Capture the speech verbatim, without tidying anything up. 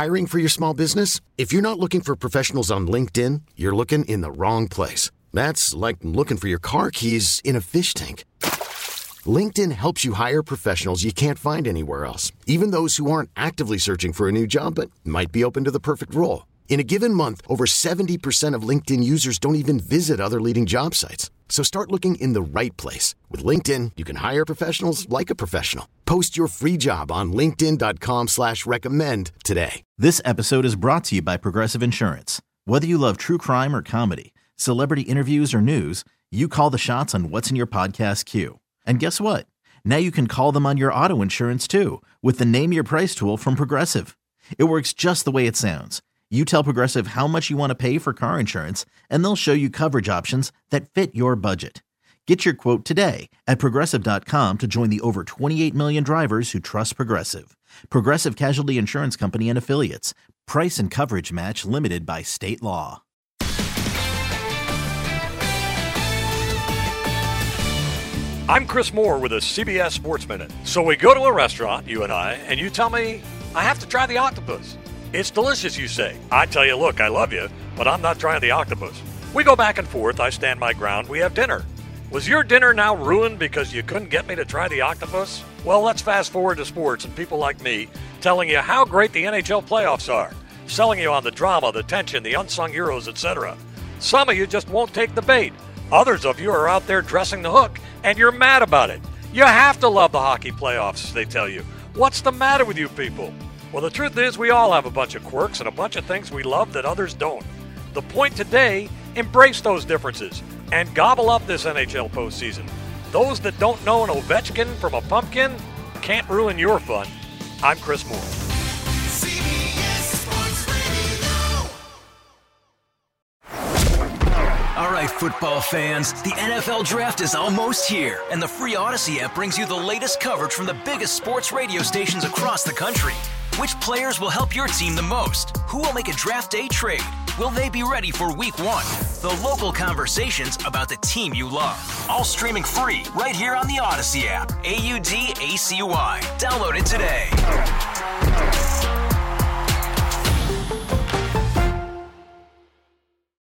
Hiring for your small business? If you're not looking for professionals on LinkedIn, you're looking in the wrong place. That's like looking for your car keys in a fish tank. LinkedIn helps you hire professionals you can't find anywhere else, even those who aren't actively searching for a new job but might be open to the perfect role. In a given month, over seventy percent of LinkedIn users don't even visit other leading job sites. So start looking in the right place. With LinkedIn, you can hire professionals like a professional. Post your free job on linkedin dot com slash recommend today. This episode is brought to you by Progressive Insurance. Whether you love true crime or comedy, celebrity interviews or news, you call the shots on what's in your podcast queue. And guess what? Now you can call them on your auto insurance too with the Name Your Price tool from Progressive. It works just the way it sounds. You tell Progressive how much you want to pay for car insurance, and they'll show you coverage options that fit your budget. Get your quote today at Progressive dot com to join the over twenty-eight million drivers who trust Progressive. Progressive Casualty Insurance Company and Affiliates. Price and coverage match limited by state law. I'm Chris Moore with a C B S Sports Minute. So we go to a restaurant, you and I, and you tell me I have to try the octopus. It's delicious, you say. I tell you, look, I love you, but I'm not trying the octopus. We go back and forth. I stand my ground. We have dinner. Was your dinner now ruined because you couldn't get me to try the octopus? Well, let's fast forward to sports and people like me telling you how great the N H L playoffs are, selling you on the drama, the tension, the unsung heroes, et cetera. Some of you just won't take the bait. Others of you are out there dressing the hook, and you're mad about it. You have to love the hockey playoffs, they tell you. What's the matter with you people? Well, the truth is we all have a bunch of quirks and a bunch of things we love that others don't. The point today, embrace those differences and gobble up this N H L postseason. Those that don't know an Ovechkin from a pumpkin can't ruin your fun. I'm Chris Moore. C B S Sports Radio. All right, football fans, the N F L Draft is almost here, and the free Odyssey app brings you the latest coverage from the biggest sports radio stations across the country. Which players will help your team the most? Who will make a draft day trade? Will they be ready for week one? The local conversations about the team you love. All streaming free right here on the Odyssey app. A U D A C Y. Download it today.